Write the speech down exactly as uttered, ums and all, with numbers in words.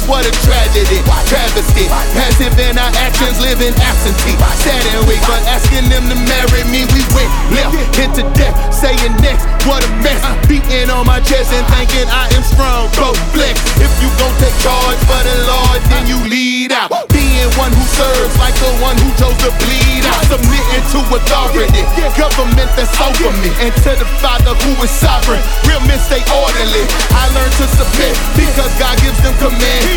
what a tragedy. Travesty, passive in our actions, living absentee. Sat and wait for asking them to marry me. We went left into death, saying next, what a mess. Beating on my chest and thinking I am strong, both flex. If you gon' take charge for the Lord, then you lead out. Being one who serves like the one who chose to bleed out. Submitting to authority, government that's over me. And to the Father who is sovereign, real men stay orderly. I learned to submit because God gives them command.